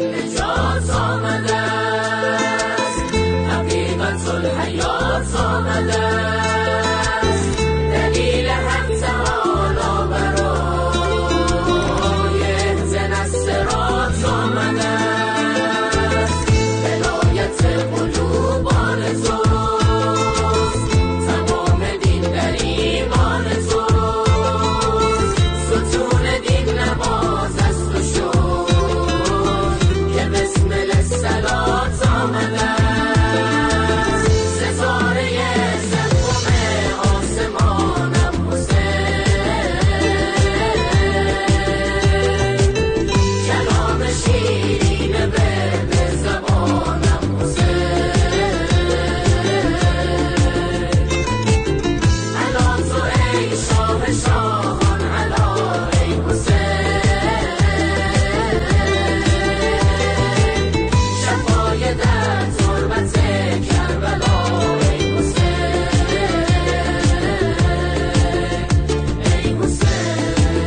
نجات آمده است، حقیقت الحیات آمده است، دلیل حق تعالی برای اهدنا الصراط آمده است، ولایت قلوبان توست، تمام دین در ایمان توست، ستون دین نماز است و شکر که بسم الصلات آمده است، ستاره سوم آسمانم حسین، کلام شیرین ورد زبانم حسین، علا تو ای شاه شاهان، علا ای حسین، شفای در تربت کربلا ای حسین، ای حسین.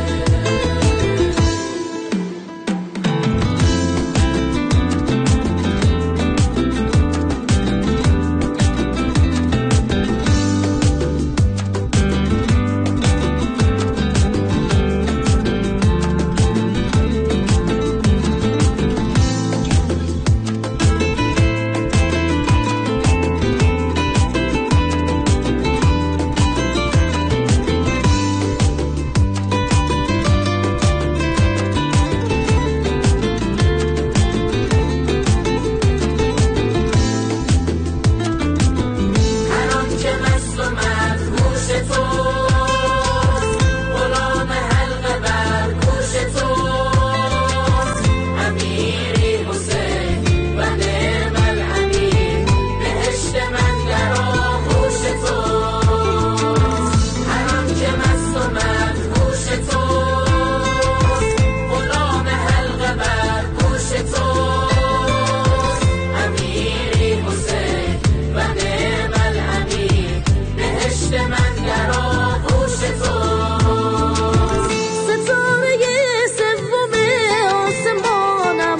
هر آن که مست و مدهوش توست، غلام حلقه بر گوش توست، امیری حسین و نعم الامیر، بهشت من در آغوش توست. هر آن که مست و مدهوش توست، غلام حلقه بر گوش توست، امیری حسین و نعم الامیر، بهشت من در آغوش توست. ستاره سوم آسمانم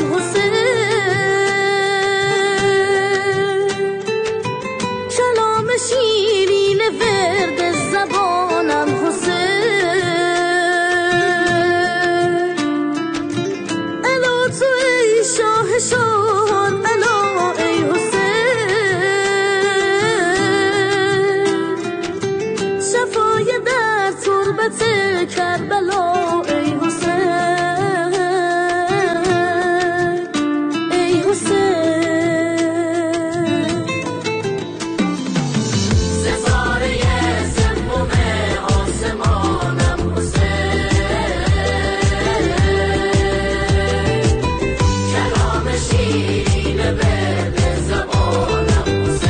حسین، کلام شیرین ورد زبانم حسین، علا تو ای شاه شاهان، علا ای حسین، شفای در تربت کربلا ای حسین، ای حسین. ستاره سوم آسمانم حسین، کلام شیرین ورد زبانم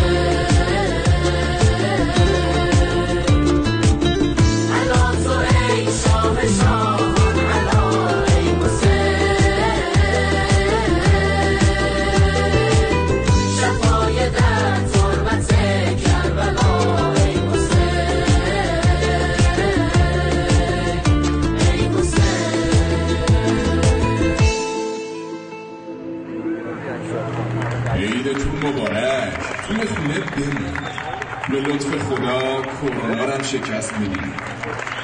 حسین، علا تو ای شاه شاهان، علا ای حسین، شفای در تربت کربلا ای حسین، ای حسین. عیدتون مبارک. توی خونه بمون. به لطف خدا کرونا رو هم شکست میدیم.